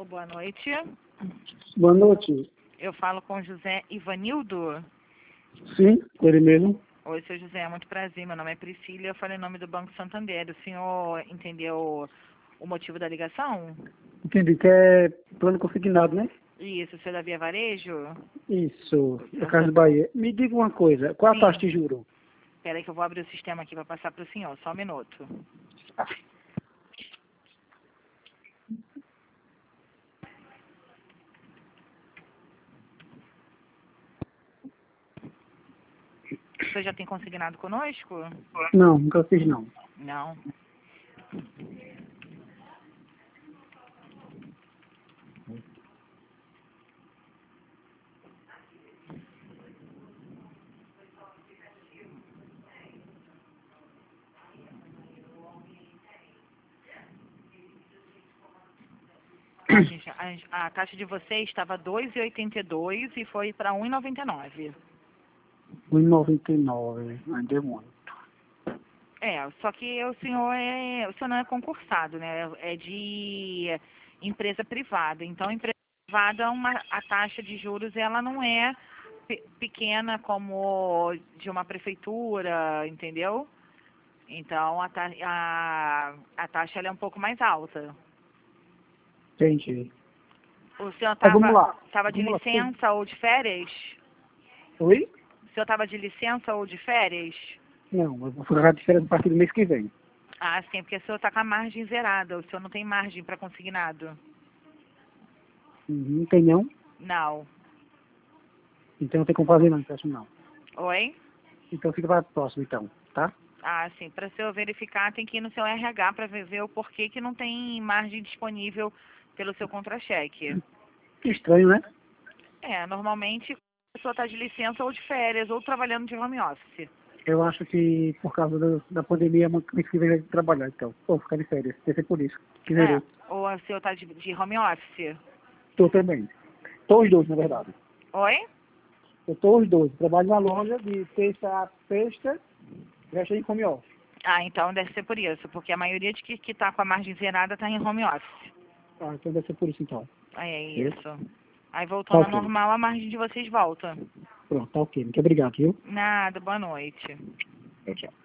Boa noite. Boa noite. Eu falo com José Ivanildo. Sim, ele mesmo. Oi, seu José, muito prazer. Meu nome é Priscila e eu falo em nome do Banco Santander. O senhor entendeu o motivo da ligação? Entendi que é plano consignado, né? Isso, o senhor da Via Varejo? Isso, da Casa do Bahia. Me diga uma coisa, qual a Sim. taxa de juros? Espera aí que eu vou abrir o sistema aqui para passar para o senhor. Só um minuto. O senhor já tem consignado conosco? Não, nunca fiz não. Não. Gente, a taxa de vocês estava 2,82 e foi para 1,99. 1,99, ainda é muito. Só que o senhor não é concursado, né? É de empresa privada. Então, empresa privada, a taxa de juros ela não é pequena como de uma prefeitura, entendeu? Então, a taxa ela é um pouco mais alta. Entendi. O senhor Mas vamos lá. estava de Vamos lá. licença ou de férias? Oi? O senhor estava de licença ou de férias? Não, eu vou ficar de férias a partir do mês que vem. Ah, sim, porque o senhor está com a margem zerada. O senhor não tem margem para consignado. Não tem não? Não. Então não tem como fazer não, empréstimo não. Oi? Então fica para a próxima então, tá? Ah, sim. Para o senhor verificar, tem que ir no seu RH para ver o porquê que não tem margem disponível pelo seu contra-cheque. Que estranho, né? Normalmente a pessoa está de licença ou de férias ou trabalhando de home office. Eu acho que por causa da pandemia, muito difícil de trabalhar, então. Vou ficar de férias, deve ser por isso. Que zerou. Ou o senhor está de home office. Tô também. Tô os dois, na verdade. Oi? Eu tô os dois. Trabalho na loja de terça a sexta, resto em home office. Ah, então deve ser por isso, porque a maioria de que está com a margem zerada está em home office. Ah, então deve ser por isso então. É Viu? isso. Aí Tá voltando ao ok. normal, a margem de vocês volta. Pronto, tá ok. Muito obrigado, viu? Nada, boa noite. Tchau, tchau.